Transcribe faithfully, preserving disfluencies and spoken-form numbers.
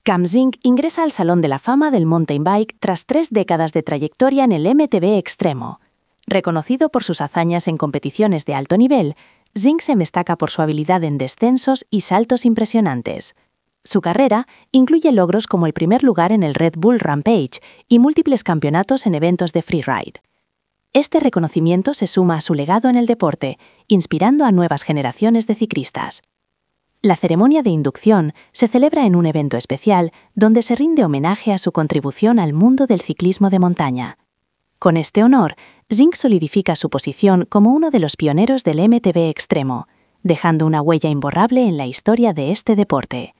Cam Zink ingresa al Salón de la Fama del Mountain Bike tras tres décadas de trayectoria en el M T B extremo. Reconocido por sus hazañas en competiciones de alto nivel, Zink se destaca por su habilidad en descensos y saltos impresionantes. Su carrera incluye logros como el primer lugar en el Red Bull Rampage y múltiples campeonatos en eventos de freeride. Este reconocimiento se suma a su legado en el deporte, inspirando a nuevas generaciones de ciclistas. La ceremonia de inducción se celebra en un evento especial donde se rinde homenaje a su contribución al mundo del ciclismo de montaña. Con este honor, Zink solidifica su posición como uno de los pioneros del M T B extremo, dejando una huella imborrable en la historia de este deporte.